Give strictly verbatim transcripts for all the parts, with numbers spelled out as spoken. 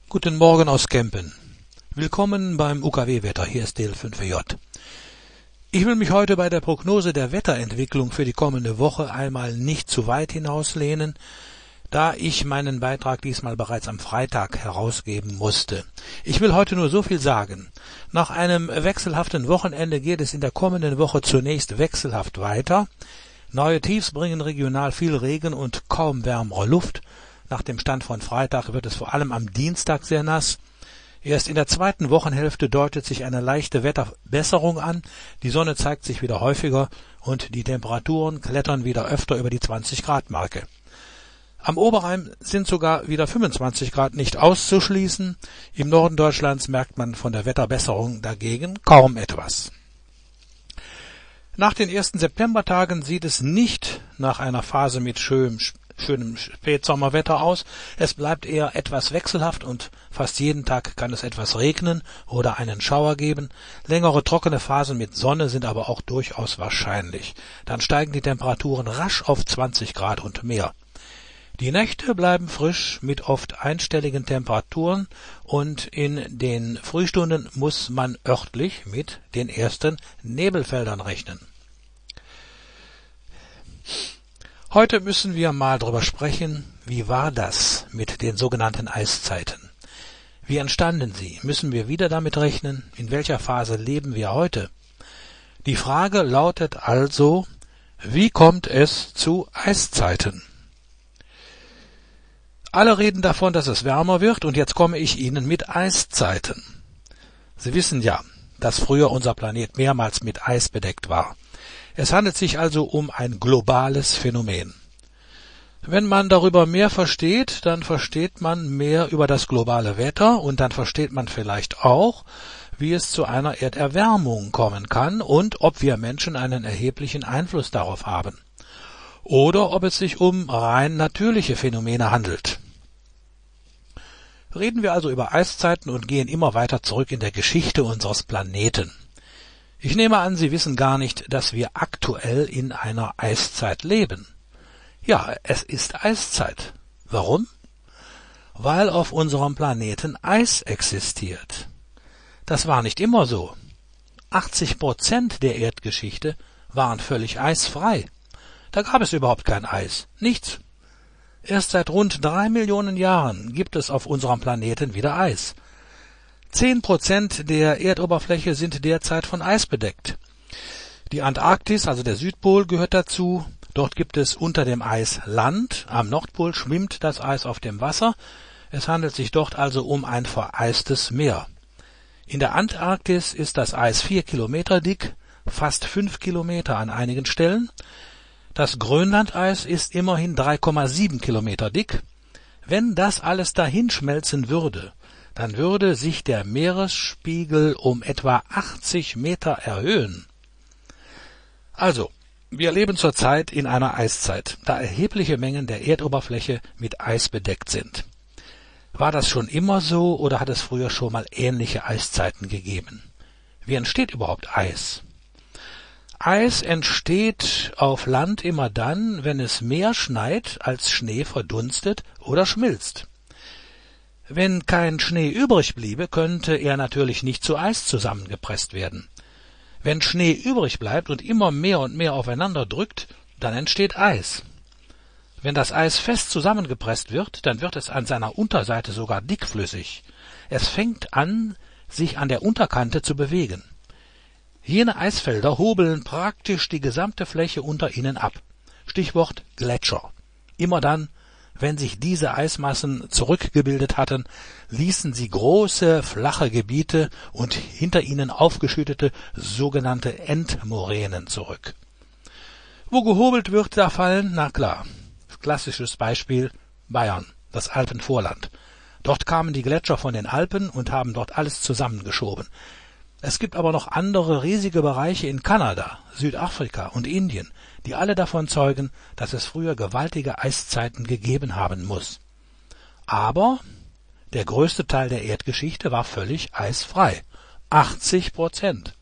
Guten Morgen aus Kempen. Willkommen beim U K W-Wetter. Hier ist D L fünf J. Ich will mich heute bei der Prognose der Wetterentwicklung für die kommende Woche einmal nicht zu weit hinauslehnen, da ich meinen Beitrag diesmal bereits am Freitag herausgeben musste. Ich will heute nur so viel sagen. Nach einem wechselhaften Wochenende geht es in der kommenden Woche zunächst wechselhaft weiter. Neue Tiefs bringen regional viel Regen und kaum wärmere Luft. Nach dem Stand von Freitag wird es vor allem am Dienstag sehr nass. Erst in der zweiten Wochenhälfte deutet sich eine leichte Wetterbesserung an. Die Sonne zeigt sich wieder häufiger und die Temperaturen klettern wieder öfter über die zwanzig Grad Marke. Am Oberrhein sind sogar wieder fünfundzwanzig Grad nicht auszuschließen. Im Norden Deutschlands merkt man von der Wetterbesserung dagegen kaum etwas. Nach den ersten Septembertagen sieht es nicht nach einer Phase mit schönem, schönem Spätsommerwetter aus. Es bleibt eher etwas wechselhaft und fast jeden Tag kann es etwas regnen oder einen Schauer geben. Längere trockene Phasen mit Sonne sind aber auch durchaus wahrscheinlich. Dann steigen die Temperaturen rasch auf zwanzig Grad und mehr. Die Nächte bleiben frisch mit oft einstelligen Temperaturen und in den Frühstunden muss man örtlich mit den ersten Nebelfeldern rechnen. Heute müssen wir mal drüber sprechen, wie war das mit den sogenannten Eiszeiten? Wie entstanden sie? Müssen wir wieder damit rechnen? In welcher Phase leben wir heute? Die Frage lautet also, wie kommt es zu Eiszeiten? Alle reden davon, dass es wärmer wird, und jetzt komme ich Ihnen mit Eiszeiten. Sie wissen ja, dass früher unser Planet mehrmals mit Eis bedeckt war. Es handelt sich also um ein globales Phänomen. Wenn man darüber mehr versteht, dann versteht man mehr über das globale Wetter und dann versteht man vielleicht auch, wie es zu einer Erderwärmung kommen kann und ob wir Menschen einen erheblichen Einfluss darauf haben. Oder ob es sich um rein natürliche Phänomene handelt. Reden wir also über Eiszeiten und gehen immer weiter zurück in der Geschichte unseres Planeten. Ich nehme an, Sie wissen gar nicht, dass wir aktuell in einer Eiszeit leben. Ja, es ist Eiszeit. Warum? Weil auf unserem Planeten Eis existiert. Das war nicht immer so. achtzig Prozent der Erdgeschichte waren völlig eisfrei. Da gab es überhaupt kein Eis, nichts. Erst seit rund drei Millionen Jahren gibt es auf unserem Planeten wieder Eis. Zehn Prozent der Erdoberfläche sind derzeit von Eis bedeckt. Die Antarktis, also der Südpol, gehört dazu. Dort gibt es unter dem Eis Land. Am Nordpol schwimmt das Eis auf dem Wasser. Es handelt sich dort also um ein vereistes Meer. In der Antarktis ist das Eis vier Kilometer dick, fast fünf Kilometer an einigen Stellen. Das Grönlandeis ist immerhin drei Komma sieben Kilometer dick. Wenn das alles dahinschmelzen würde, dann würde sich der Meeresspiegel um etwa achtzig Meter erhöhen. Also, wir leben zurzeit in einer Eiszeit, da erhebliche Mengen der Erdoberfläche mit Eis bedeckt sind. War das schon immer so oder hat es früher schon mal ähnliche Eiszeiten gegeben? Wie entsteht überhaupt Eis? Eis entsteht auf Land immer dann, wenn es mehr schneit, als Schnee verdunstet oder schmilzt. Wenn kein Schnee übrig bliebe, könnte er natürlich nicht zu Eis zusammengepresst werden. Wenn Schnee übrig bleibt und immer mehr und mehr aufeinander drückt, dann entsteht Eis. Wenn das Eis fest zusammengepresst wird, dann wird es an seiner Unterseite sogar dickflüssig. Es fängt an, sich an der Unterkante zu bewegen. Jene Eisfelder hobeln praktisch die gesamte Fläche unter ihnen ab. Stichwort Gletscher. Immer dann, wenn sich diese Eismassen zurückgebildet hatten, ließen sie große, flache Gebiete und hinter ihnen aufgeschüttete sogenannte Endmoränen zurück. Wo gehobelt wird, da fallen, na klar, klassisches Beispiel Bayern, das Alpenvorland. Dort kamen die Gletscher von den Alpen und haben dort alles zusammengeschoben. Es gibt aber noch andere riesige Bereiche in Kanada, Südafrika und Indien, die alle davon zeugen, dass es früher gewaltige Eiszeiten gegeben haben muss. Aber der größte Teil der Erdgeschichte war völlig eisfrei. achtzig Prozent.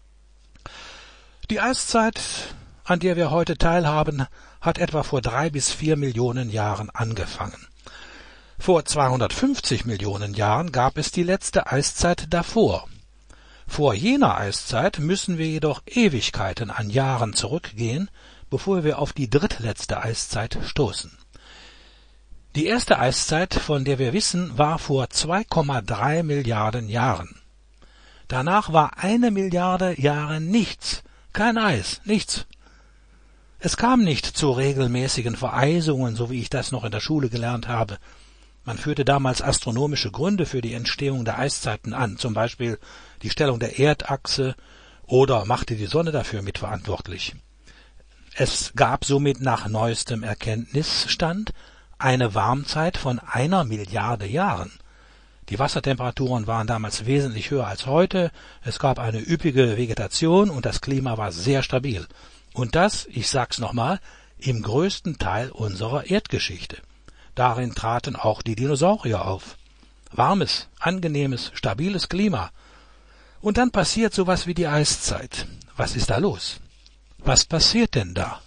Die Eiszeit, an der wir heute teilhaben, hat etwa vor drei bis vier Millionen Jahren angefangen. Vor zweihundertfünfzig Millionen Jahren gab es die letzte Eiszeit davor. Vor jener Eiszeit müssen wir jedoch Ewigkeiten an Jahren zurückgehen, bevor wir auf die drittletzte Eiszeit stoßen. Die erste Eiszeit, von der wir wissen, war vor zwei Komma drei Milliarden Jahren. Danach war eine Milliarde Jahre nichts, kein Eis, nichts. Es kam nicht zu regelmäßigen Vereisungen, so wie ich das noch in der Schule gelernt habe. Man führte damals astronomische Gründe für die Entstehung der Eiszeiten an, zum Beispiel die Stellung der Erdachse, oder machte die Sonne dafür mitverantwortlich. Es gab somit nach neuestem Erkenntnisstand eine Warmzeit von einer Milliarde Jahren. Die Wassertemperaturen waren damals wesentlich höher als heute, es gab eine üppige Vegetation und das Klima war sehr stabil. Und das, ich sag's nochmal, im größten Teil unserer Erdgeschichte. Darin traten auch die Dinosaurier auf. Warmes, angenehmes, stabiles Klima. Und dann passiert sowas wie die Eiszeit. Was ist da los? Was passiert denn da?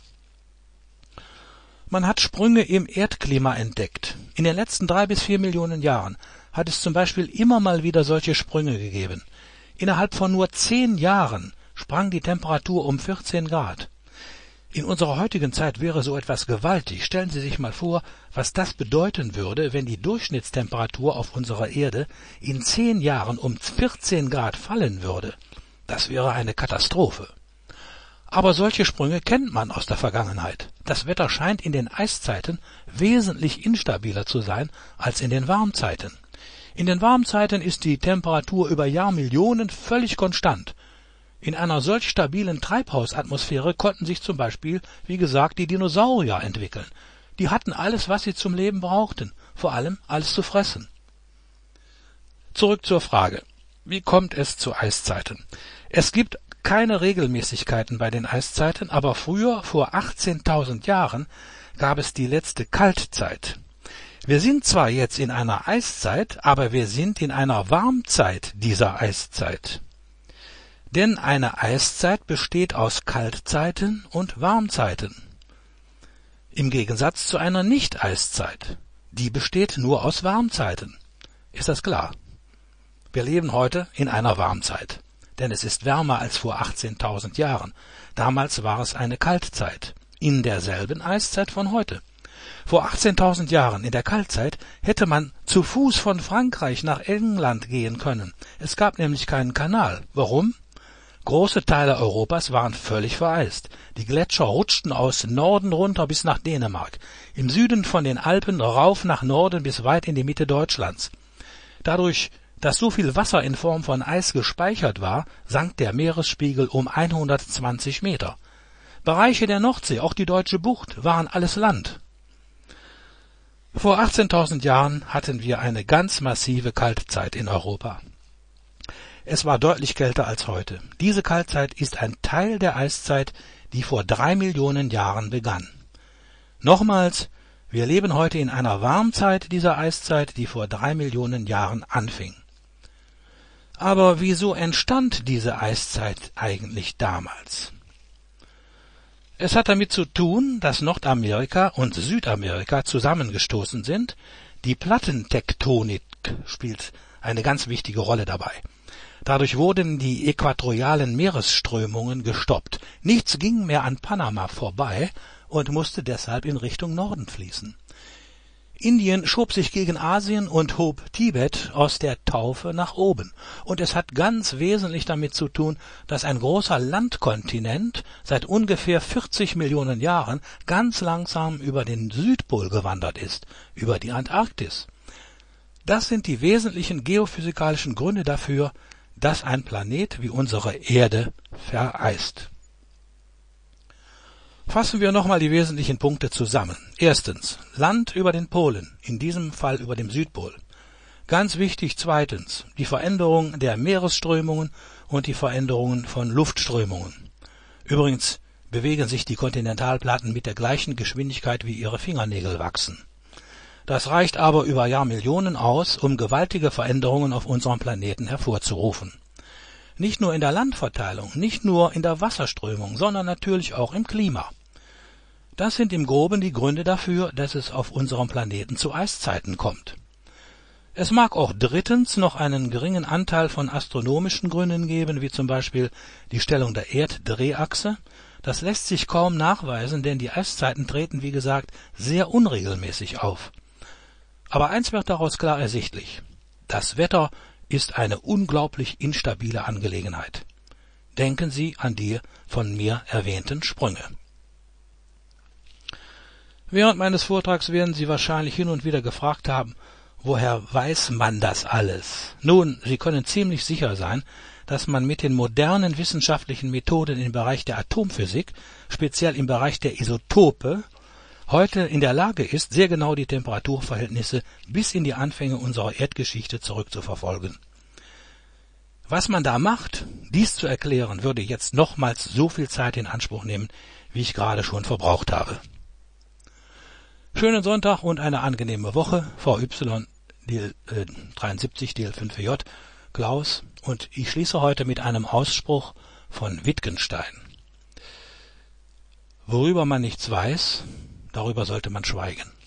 Man hat Sprünge im Erdklima entdeckt. In den letzten drei bis vier Millionen Jahren hat es zum Beispiel immer mal wieder solche Sprünge gegeben. Innerhalb von nur zehn Jahren sprang die Temperatur um vierzehn Grad. In unserer heutigen Zeit wäre so etwas gewaltig. Stellen Sie sich mal vor, was das bedeuten würde, wenn die Durchschnittstemperatur auf unserer Erde in zehn Jahren um vierzehn Grad fallen würde. Das wäre eine Katastrophe. Aber solche Sprünge kennt man aus der Vergangenheit. Das Wetter scheint in den Eiszeiten wesentlich instabiler zu sein als in den Warmzeiten. In den Warmzeiten ist die Temperatur über Jahrmillionen völlig konstant. In einer solch stabilen Treibhausatmosphäre konnten sich zum Beispiel, wie gesagt, die Dinosaurier entwickeln. Die hatten alles, was sie zum Leben brauchten, vor allem alles zu fressen. Zurück zur Frage: Wie kommt es zu Eiszeiten? Es gibt keine Regelmäßigkeiten bei den Eiszeiten, aber früher, vor achtzehntausend Jahren, gab es die letzte Kaltzeit. Wir sind zwar jetzt in einer Eiszeit, aber wir sind in einer Warmzeit dieser Eiszeit. Denn eine Eiszeit besteht aus Kaltzeiten und Warmzeiten. Im Gegensatz zu einer Nicht-Eiszeit. Die besteht nur aus Warmzeiten. Ist das klar? Wir leben heute in einer Warmzeit. Denn es ist wärmer als vor achtzehntausend Jahren. Damals war es eine Kaltzeit. In derselben Eiszeit von heute. Vor achtzehntausend Jahren, in der Kaltzeit, hätte man zu Fuß von Frankreich nach England gehen können. Es gab nämlich keinen Kanal. Warum? Große Teile Europas waren völlig vereist. Die Gletscher rutschten aus Norden runter bis nach Dänemark, im Süden von den Alpen rauf nach Norden bis weit in die Mitte Deutschlands. Dadurch, dass so viel Wasser in Form von Eis gespeichert war, sank der Meeresspiegel um hundertzwanzig Meter. Bereiche der Nordsee, auch die Deutsche Bucht, waren alles Land. Vor achtzehntausend Jahren hatten wir eine ganz massive Kaltzeit in Europa. Es war deutlich kälter als heute. Diese Kaltzeit ist ein Teil der Eiszeit, die vor drei Millionen Jahren begann. Nochmals, wir leben heute in einer Warmzeit dieser Eiszeit, die vor drei Millionen Jahren anfing. Aber wieso entstand diese Eiszeit eigentlich damals? Es hat damit zu tun, dass Nordamerika und Südamerika zusammengestoßen sind. Die Plattentektonik spielt eine ganz wichtige Rolle dabei. Dadurch wurden die äquatorialen Meeresströmungen gestoppt. Nichts ging mehr an Panama vorbei und musste deshalb in Richtung Norden fließen. Indien schob sich gegen Asien und hob Tibet aus der Taufe nach oben. Und es hat ganz wesentlich damit zu tun, dass ein großer Landkontinent seit ungefähr vierzig Millionen Jahren ganz langsam über den Südpol gewandert ist, über die Antarktis. Das sind die wesentlichen geophysikalischen Gründe dafür, dass ein Planet wie unsere Erde vereist. Fassen wir nochmal die wesentlichen Punkte zusammen. Erstens, Land über den Polen, in diesem Fall über dem Südpol. Ganz wichtig zweitens, die Veränderung der Meeresströmungen und die Veränderungen von Luftströmungen. Übrigens bewegen sich die Kontinentalplatten mit der gleichen Geschwindigkeit, wie ihre Fingernägel wachsen. Das reicht aber über Jahrmillionen aus, um gewaltige Veränderungen auf unserem Planeten hervorzurufen. Nicht nur in der Landverteilung, nicht nur in der Wasserströmung, sondern natürlich auch im Klima. Das sind im Groben die Gründe dafür, dass es auf unserem Planeten zu Eiszeiten kommt. Es mag auch drittens noch einen geringen Anteil von astronomischen Gründen geben, wie zum Beispiel die Stellung der Erddrehachse. Das lässt sich kaum nachweisen, denn die Eiszeiten treten, wie gesagt, sehr unregelmäßig auf. Aber eins wird daraus klar ersichtlich: Das Wetter ist eine unglaublich instabile Angelegenheit. Denken Sie an die von mir erwähnten Sprünge. Während meines Vortrags werden Sie wahrscheinlich hin und wieder gefragt haben, woher weiß man das alles? Nun, Sie können ziemlich sicher sein, dass man mit den modernen wissenschaftlichen Methoden im Bereich der Atomphysik, speziell im Bereich der Isotope, heute in der Lage ist, sehr genau die Temperaturverhältnisse bis in die Anfänge unserer Erdgeschichte zurückzuverfolgen. Was man da macht, dies zu erklären, würde jetzt nochmals so viel Zeit in Anspruch nehmen, wie ich gerade schon verbraucht habe. Schönen Sonntag und eine angenehme Woche. V Y dreiundsiebzig D L fünf J, Klaus, und ich schließe heute mit einem Ausspruch von Wittgenstein. Worüber man nichts weiß, darüber sollte man schweigen.